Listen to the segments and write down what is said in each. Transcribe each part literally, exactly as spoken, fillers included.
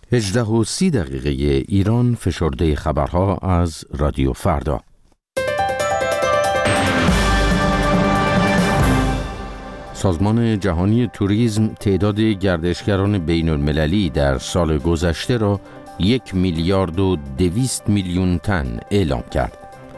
هجده و سی دقیقه ایران، فشرده خبرها از رادیو فردا. سازمان جهانی توریسم تعداد گردشگران بین المللی در سال گذشته را یک میلیارد و دویست میلیون تن اعلام کرد.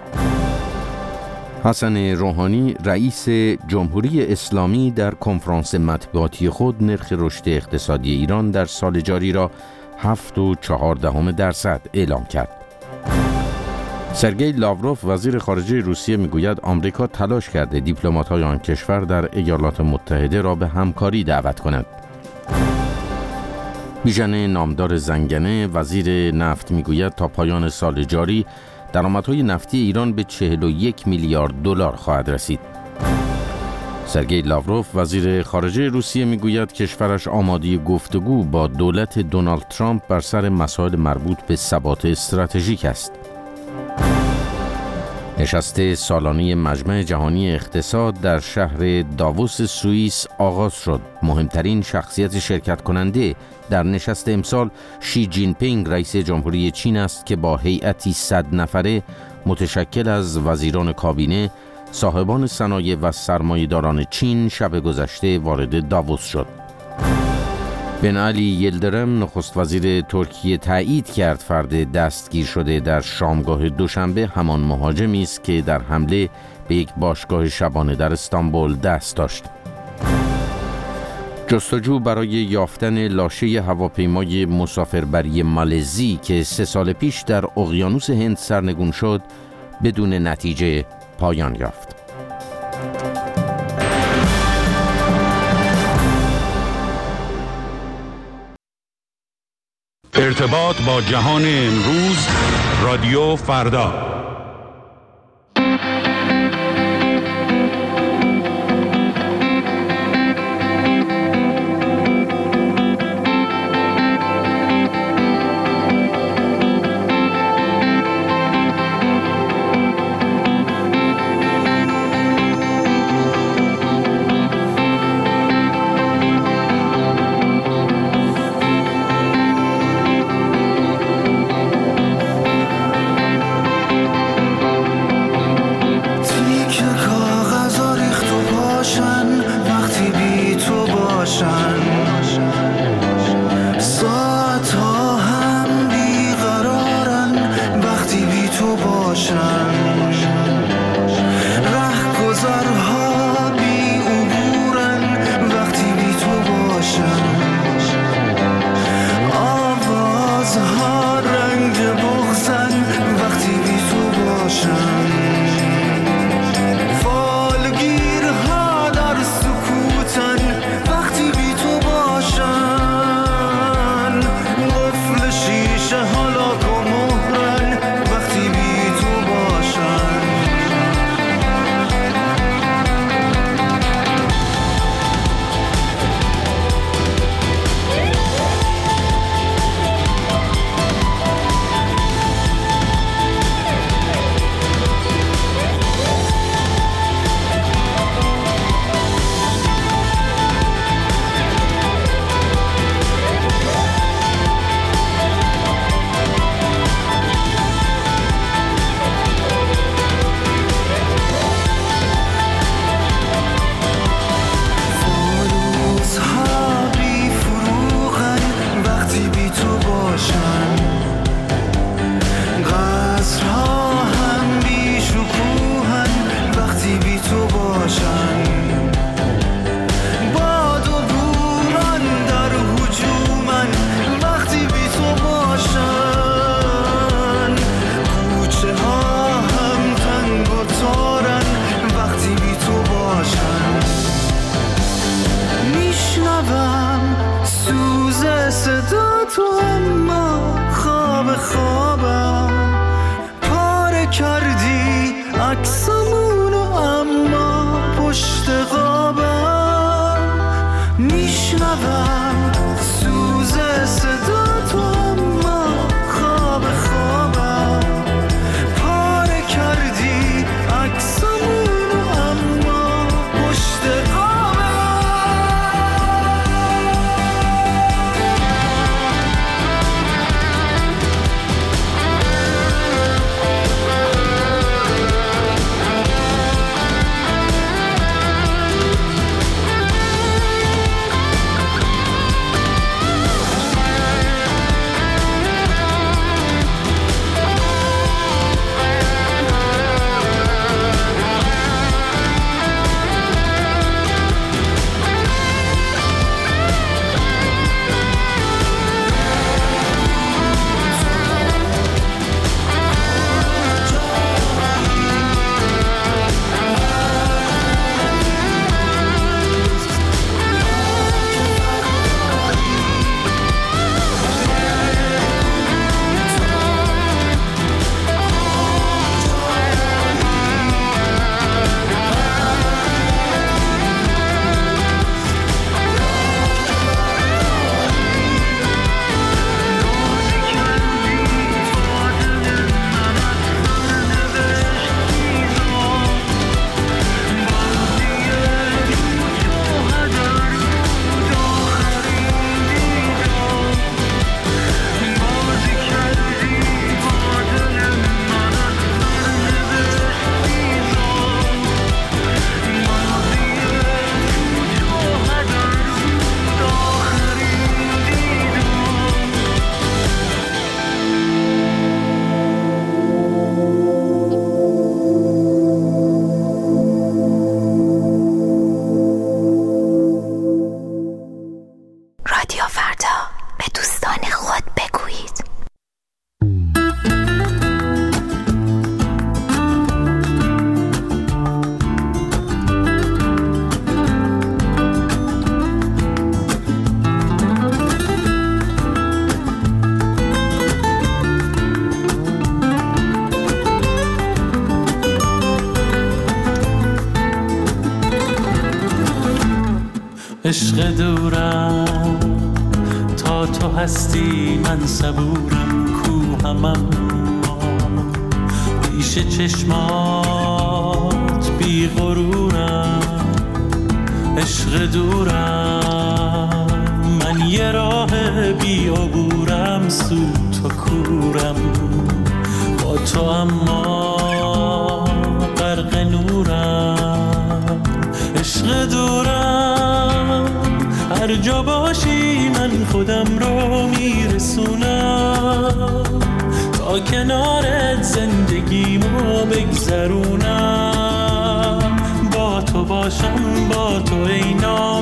حسن روحانی رئیس جمهوری اسلامی در کنفرانس مطبوعاتی خود نرخ رشد اقتصادی ایران در سال جاری را هفت و چهار دهم درصد اعلام کرد. سرگئی لاوروف وزیر خارجه روسیه میگوید آمریکا تلاش کرده دیپلمات‌های آن کشور در ایالات متحده را به همکاری دعوت کند. بیژن نامدار زنگنه وزیر نفت میگوید تا پایان سال جاری درآمدهای نفتی ایران به چهل و یک میلیارد دلار خواهد رسید. سرگئی لاوروف وزیر خارجه روسیه میگوید کشورش آماده گفتگو با دولت دونالد ترامپ بر سر مسائل مربوط به ثبات استراتژیک است. نشست سالانه مجمع جهانی اقتصاد در شهر داووس سوئیس آغاز شد. مهمترین شخصیت شرکت کننده در نشست امسال شی جین پینگ رئیس جمهوری چین است که با هیئتی صد نفره متشکل از وزیران کابینه، صاحبان صنایع و سرمایه‌داران چین شب گذشته وارد داووس شد. بن علی یلدرم نخست وزیر ترکیه تایید کرد فرد دستگیر شده در شامگاه دوشنبه همان مهاجمی است که در حمله به یک باشگاه شبانه در استانبول دست داشت. جستجو برای یافتن لاشه هواپیمای مسافربری مالزی که سه سال پیش در اقیانوس هند سرنگون شد بدون نتیجه پایان یافت. ارتباط با جهان امروز، رادیو فردا. عشق دورم تا تو هستی من صبورم کوهمم پیش چشمات بی غرورم عشق دورم من یه راه بی عبورم سود تو کورم با تو اما غرق نورم عشق دورم هر جا باشی من خودم رو میرسونم تا کنارت زندگیمو بگذرونم با تو باشم با تو ای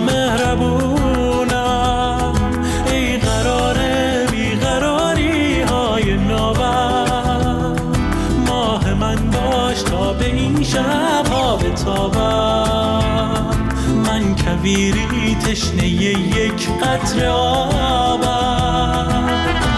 نامهربونم ای قرار بیقراری های نابم ماه من باش تا به این شب ها بتابم من کویری تشنه یک قطره آبم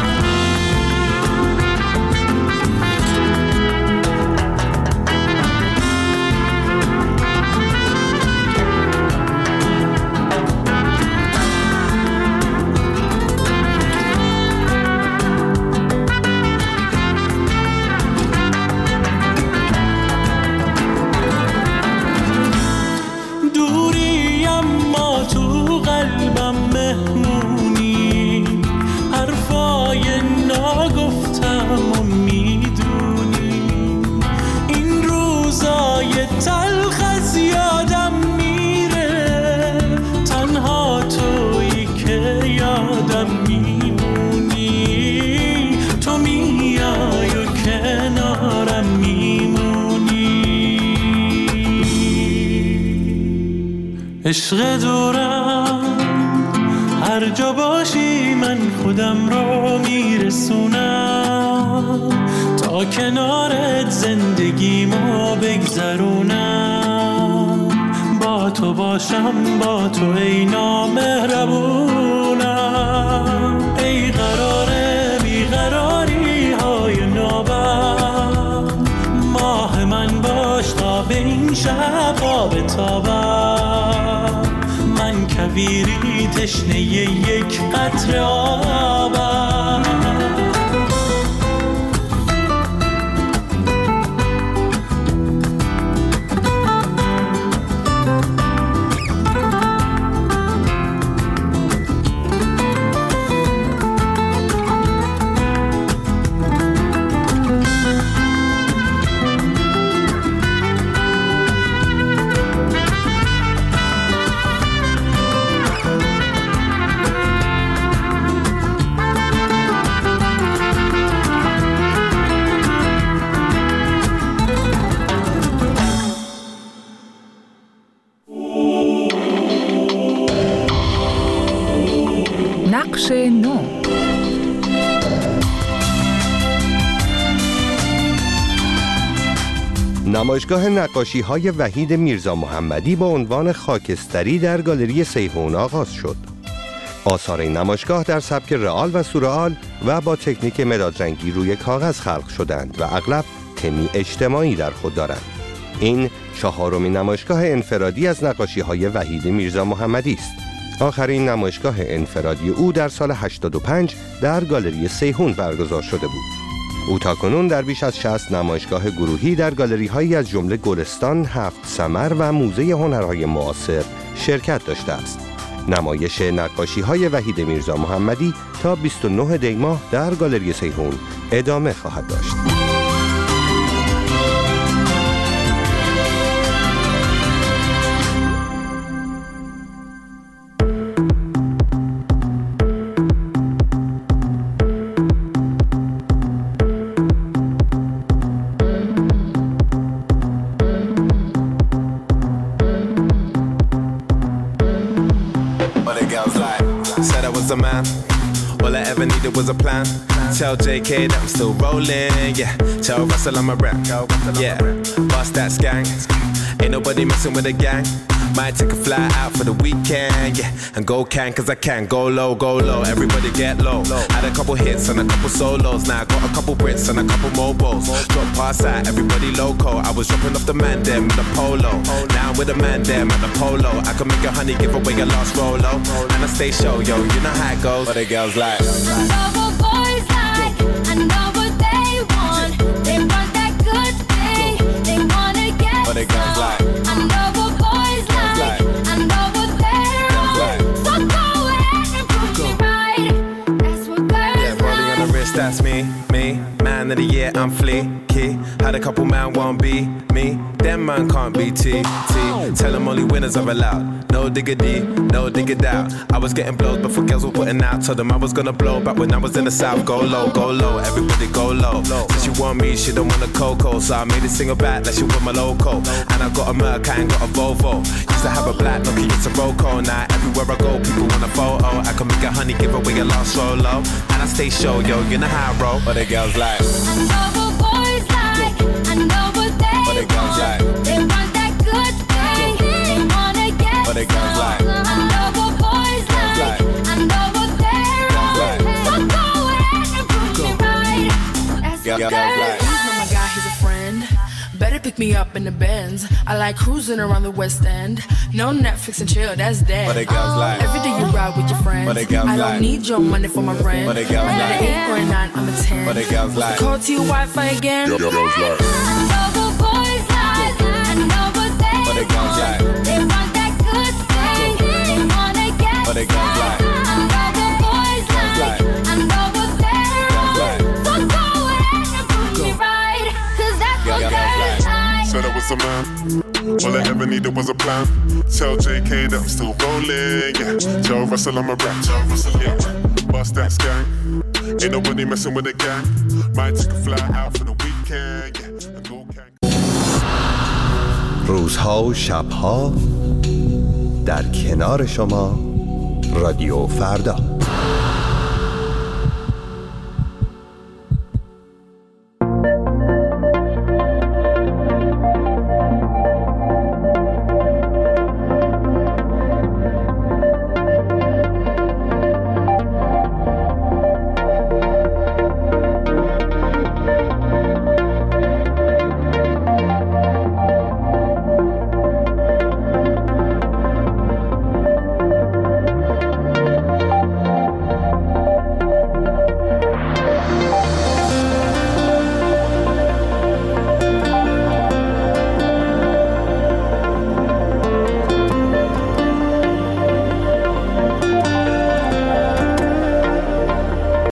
عشق دورم هر جا باشی من خودم رو میرسونم تا کنارت زندگیمو بگذرونم با تو باشم با تو ای نامهربونم ای قرار بیقراری های نابم ماه من باش تا به این شب ها بتابم من کویری تشنه یک قطره آبم نقش نو. نمایشگاه نقاشی‌های وحید میرزا محمدی با عنوان خاکستری در گالری سیحون آغاز شد. آثار این نمایشگاه در سبک رئال و سورئال و با تکنیک مدادرنگی روی کاغذ خلق شدند و اغلب تمی اجتماعی در خود دارند. این چهارمین نمایشگاه انفرادی از نقاشی‌های وحید میرزا محمدی است. آخرین نمایشگاه انفرادی او در سال هشتاد و پنج در گالری سیحون برگزار شده بود. او تاکنون در بیش از شصت نمایشگاه گروهی در گالری‌هایی از جمله گلستان، هفت ثمر و موزه هنرهای معاصر شرکت داشته است. نمایش نقاشی‌های وحید میرزا محمدی تا بیست و نه دی ماه در گالری سیحون ادامه خواهد داشت. A man, all I ever needed was a plan. Tell J K that I'm still rolling, yeah. Tell Russell I'm a rap, yeah. Bust that skank, ain't nobody messing with the gang. Might take a fly out for the weekend, yeah. And go can, cause I can. Go low, go low, everybody get low. Had a couple hits and a couple solos. Now I got a couple Brits and a couple mobiles. Drop past out, everybody loco. I was dropping off the man them with the polo. Now I'm with the man them at the polo. I can make a honey give away your last rolo. And I stay show, yo, you know how it goes. What the girls like. I know what boys like, I know what they want. They want that good thing, they wanna get What the girls like. I know what boys like, I know what they're on. So go ahead and prove me right. That's what girls Yeah, rolling on the wrist, that's me, me. Man of the year, I'm fleeky. Had a couple man won't be me. Them man can't be T, T. Tell them only winners are allowed. No diggity, no diggity out. I was getting blows before girls were putting out. Told them I was gonna blow back when I was in the south. Go low, go low, everybody go low. Since she want me, she don't want a Coco. So I made it single back like she want my loco. And I got a Merc, I ain't got a Volvo. Used to have a black Nokia, it's a Roco. Now everywhere I go, people want a photo. I can make a honey give away a lost solo. And I stay show, yo, you know how I roll. What the girls like. I know what boys like, I know what they What the girls want. like. They want that good thing, they wanna get What the girls some. like. I know what boys like, I know what they're on. So go ahead and prove me right. That's what Girls girls like. like. Know my guy, he's a friend. Better pick me up in the Benz. I like cruising around the West End. No Netflix and chill, that's dead. What the girls like. Every day you ride with your friends. What the girls I don't like. need your money for my rent. What the girls I'm like. at an eight or a nine, I'm a ten. What the girls like. Call to your Wi-Fi again. I know what boys like, I know what they What the girls like. want. They want that good thing, they wanna get What the girls like. I know what boys like, I know what they're on. like. So go ahead and prove me right, 'cause that's what Girls girls like. Said I was a man, all I ever needed was a plan. Tell J K that I'm still rolling, yeah. Tell Russell I'm a rap, tell Russell, yeah. Bust that gang, ain't nobody messing with the gang. Might take a fly out for the weekend, yeah. And go can. روزها و شبها در کنار شما رادیو فردا.